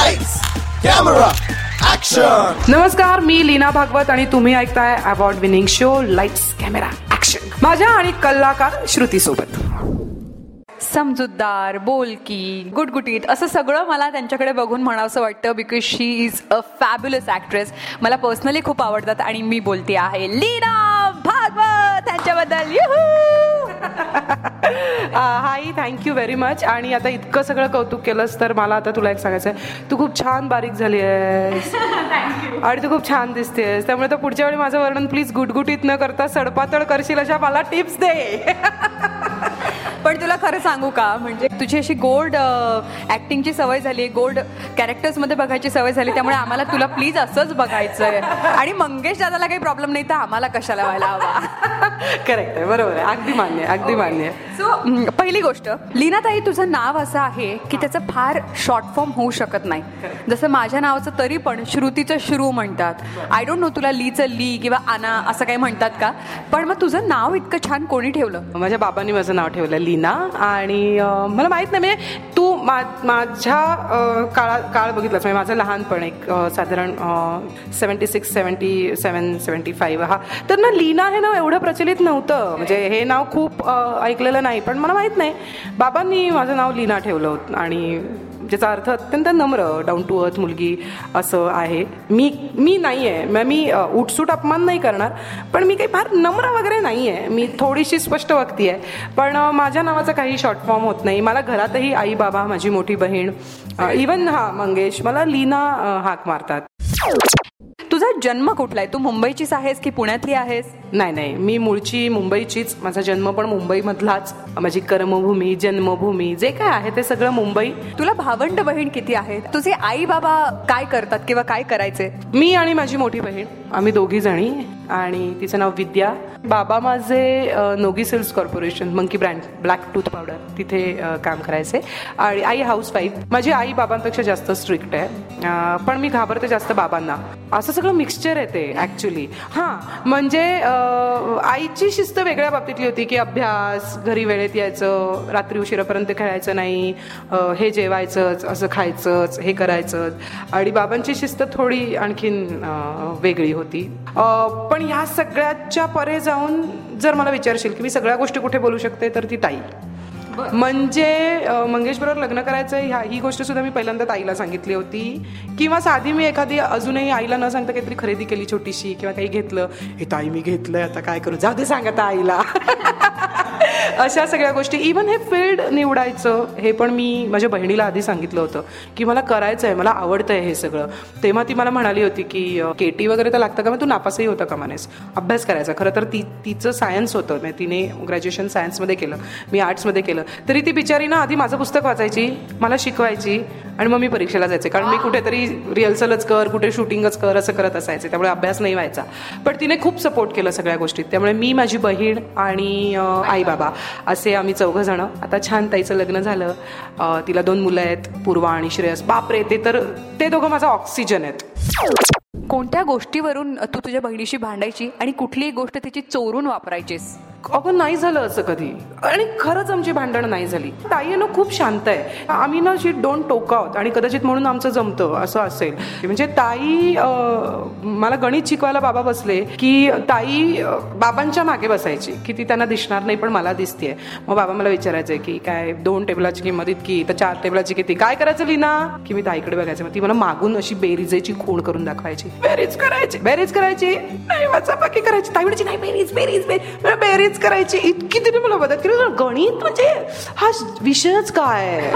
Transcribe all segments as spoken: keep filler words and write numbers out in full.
Lights camera action. नमस्कार, मी लीना भागवत आणि तुम्ही ऐकताय award winning show lights camera action माझ्या आणि कलाकार श्रुती सोबत. समजूतदार, बोलकी, गुटगुटीत असं सगळं मला त्यांच्याकडे बघून म्हणावंसं वाटतं, because she is a fabulous actress. मला पर्सनली खूप आवडतात आणि मी बोलते आहे लीना भागवत त्यांच्याबद्दल. Hi, thank you very much. आणि आता इतकं सगळं कौतुक केलंस तर मला आता तुला एक सांगायचं आहे, तू खूप छान बारीक झाली आहेस आणि तू खूप छान दिसतेस. त्यामुळे तर पुढच्या वेळी माझं वर्णन प्लीज गुटगुटीत न करता सडपातळ करशील अशा मला टिप्स दे. पण तुला खरं सांगू का, म्हणजे तुझी अशी गोल्ड ऍक्टिंगची सवय झाली, गोल्ड कॅरेक्टर्समध्ये बघायची सवय झाली, त्यामुळे आम्हाला तुला प्लीज असंच बघायचं आहे. आणि मंगेश दादाला काही प्रॉब्लेम नाही तर आम्हाला कशाला व्हायला हवा. करेक्ट आहे, बरोबर आहे, अगदी मान्य आहे, अगदी मान्य आहे. सो पहिली गोष्ट, लीनाताई तुझं नाव असं आहे की त्याचं फार शॉर्ट फॉर्म होऊ शकत नाही. जसं माझ्या नावाचं तरी पण श्रुतीचं श्रू म्हणतात. आय डोंट नो तुला लीचं ली किंवा आना असं काही म्हणतात का, पण मग तुझं नाव इतकं छान कोणी ठेवलं? माझ्या बाबांनी माझं नाव ठेवलं लीना. आणि मला माहित नाही, म्हणजे तू मा माझ्या काळा काळ बघितलास, म्हणजे माझं लहानपण एक साधारण seventy six seventy seven seventy five हा तर ना लीना हे नाव एवढं प्रचलित नव्हतं. म्हणजे हे नाव खूप ऐकलेलं नाही, पण मला माहित नाही बाबांनी माझं नाव लीना ठेवलं होतं. आणि ज्याचा अर्थ अत्यंत नम्र, डाऊन टू अर्थ मुलगी असं आहे. मी मी नाही आहे, मी उठसूट अपमान नाही करणार, पण मी काही फार नम्र वगैरे नाही आहे. मी थोडीशी स्पष्ट वक्ती आहे, पण माझ्या नावाचा काही शॉर्ट फॉर्म होत नाही. मला घरातही आई बाबा, माझी मोठी बहीण, इवन हा मंगेश मला लीना हाक मारतात. तुझा जन्म कुठला आहे? तू मुंबईचीच आहेस की पुण्यातली आहेस? नाही नाही, मी मूळची मुंबईचीच. माझा जन्म पण मुंबईमधलाच. माझी कर्मभूमी, जन्मभूमी जे काय आहे ते सगळं मुंबई. तुला भावंड बहीण किती आहेत? तुझे आई बाबा काय करतात किंवा काय करायचे? मी आणि माझी मोठी बहीण आम्ही दोघी जणी, आणि तिचं नाव विद्या. बाबा माझे नोगी silks corporation, monkey brand, black tooth powder तिथे काम करायचे. आणि आई हाऊस वाईफ. माझी आई बाबांपेक्षा जास्त स्ट्रिक्ट आहे, पण मी घाबरते जास्त बाबांना. असं सगळं मिक्सचर आहे ते ॲक्च्युली. हां, म्हणजे आईची शिस्त वेगळ्या बाबतीतली होती की अभ्यास, घरी वेळेत यायचं, रात्री उशिरापर्यंत खेळायचं नाही, हे जेवायचंच, असं खायचंच, हे करायचंच. आणि बाबांची शिस्त थोडी आणखीन वेगळी होती. पण ह्या सगळ्याच्या परे जाऊन जर मला विचारशील की मी सगळ्या गोष्टी कुठे बोलू शकते, तर ती ताई. म्हणजे मंगेश बरोबर लग्न करायचं ह्या ही गोष्ट सुद्धा मी पहिल्यांदा ताईला सांगितली होती. किंवा साधी मी एखादी अजूनही आईला न सांगता काहीतरी खरेदी केली छोटीशी किंवा काही घेतलं, हे ताई मी घेतलंय, आता काय करू, जाऊ दे सांगता आईला. अशा सगळ्या गोष्टी. इव्हन हे फील्ड निवडायचं हे पण मी माझ्या बहिणीला आधी सांगितलं होतं की मला करायचं आहे, मला आवडतं आहे हे सगळं. तेव्हा ती मला म्हणाली होती की केटी वगैरे तर लागतं का, मग तू नापासही होतं का मानेस, अभ्यास करायचा. खरं तर ती तिचं सायन्स होतं, म्हणजे तिने ग्रॅज्युएशन सायन्समध्ये केलं, मी आर्ट्समध्ये केलं. तरी ती बिचारी ना आधी माझं पुस्तक वाचायची, मला शिकवायची, आणि मग मी परीक्षेला जायचे. कारण मी कुठेतरी रिहर्सलच कर, कुठे शूटिंगच कर असं करत असायचे, त्यामुळे अभ्यास नाही व्हायचा. पण तिने खूप सपोर्ट केलं सगळ्या गोष्टीत. त्यामुळे मी, माझी बहीण आणि आई बाबा असे आम्ही चौघं जण. आता छान ताईचं लग्न झालं, तिला दोन मुलं आहेत, पूर्वा आणि श्रेयस. बापरे, ते तर ते दोघं माझा ऑक्सिजन आहेत. कोणत्या गोष्टीवरून तू तुझ्या बहिणीशी भांडायची आणि कुठलीही गोष्ट तिची चोरून वापरायचीस? अगं नाही झालं असं कधी, आणि खरंच आमची भांडणं नाही झाली. ताई ना खूप शांत आहे. आम्ही ना जी डोंट टोक आहोत, आणि कदाचित म्हणून आमचं जमतं असं असेल. म्हणजे ताई, मला गणित शिकवायला बाबा बसले की ताई बाबांच्या मागे बसायची की ती त्यांना दिसणार नाही पण मला दिसतेय. मग बाबा मला विचारायचे की काय दोन टेबलाची किंमत इतकी, तर चार टेबलाची किती, काय करायचं लीना, की मी ताईकडे बघायचं. मग ती मला मागून अशी बेरीजेची खूण करून दाखवायची, बेरीज करायची बेरीज करायची नाही वाचापाकी करायची. ताई म्हणायची नाही बेरीज बेरीज बेरीज बेरीज करायची. इतकी तिने मला मदत केली. गणित म्हणजे हा विषयच काय,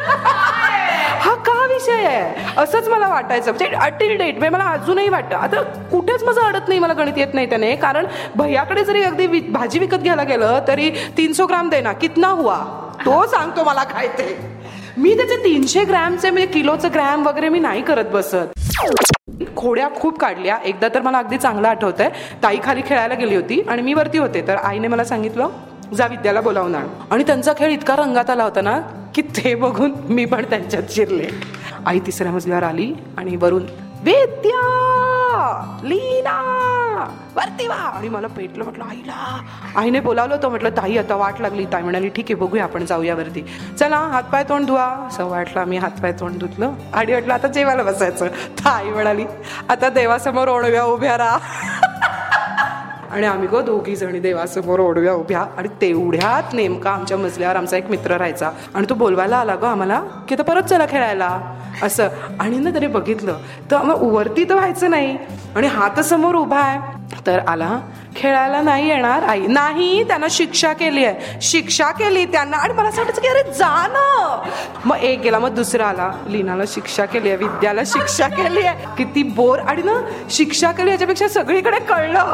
हा का विषय आहे, असंच मला वाटायचं. म्हणजे अटिल डेट म्हणजे मला अजूनही वाटतं. आता कुठेच माझं अडत नाही, मला गणित येत नाही त्याने. कारण भैयाकडे जरी अगदी भाजी विकत घ्यायला गेलं तरी तीनशे ग्राम देना कितना हुआ, तो सांगतो मला काय ते. मी त्याचे तीनशे ग्रॅमचे म्हणजे किलोचं ग्रॅम वगैरे मी नाही करत बसत. खोड्या खूप काढल्या. एकदा तर मला अगदी चांगलं आठवतंय, ताई खाली खेळायला गेली होती आणि मी वरती होते, तर आईने मला सांगितलं जा विद्याला बोलावून आण. आणि त्यांचा खेळ इतका रंगात आला होता ना की ते बघून मी पण त्यांच्यात शिरले. आई तिसऱ्या मजल्यावर आली आणि वरून विद्या, लीना वरती वा. आणि मला पेटलं, म्हटलं आईला. आईने बोलावलं होतं, म्हटलं ताई आता वाट लागली. ताई म्हणाली ठीक आहे बघूया आपण जाऊया वरती. चला हातपाय तोंड धुवा. असं वाटलं आम्ही हातपाय तोंड धुतलं आणि म्हटलं आता जेवायला बसायचं. तर आई म्हणाली आता देवासमोर ओणव्या उभ्या राहा. आणि आम्ही गो दोघी जणी देवासमोर ओढव्या उभ्या. आणि तेवढ्यात नेमका आमच्या मजल्यावर आमचा एक मित्र राहायचा आणि तो बोलवायला आला गो आम्हाला की आता परत चला खेळायला असं. आणि ना त्याने बघितलं तर मग वरती तर व्हायचं नाही आणि हात समोर उभा आहे. तर आला खेळायला नाही येणार आई. नाही त्यांना शिक्षा केली आहे, शिक्षा केली त्यांना. आणि मला असं वाटायचं की अरे जा ना. मग एक गेला, मग दुसरा आला, लीनाला शिक्षा केली आहे, विद्याला शिक्षा केली आहे. किती बोर. आणि ना शिक्षा केली याच्यापेक्षा सगळीकडे कळलं.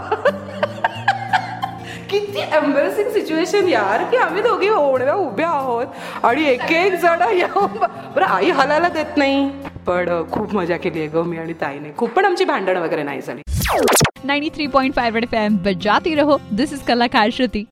किती एम्बॅरेसिंग सिच्युएशन यार की आम्ही दोघी ओढव्या उभ्या आहोत आणि एक एक जण येऊन बरं आई हलायला देत नाही. पण खूप मजा केली आहे ग मी आणि ताईने खूप. पण आमची भांडण वगैरे नाही झाली. Ninety three point five red F M बजाती रहो. दिस इज कलाकार श्रुति.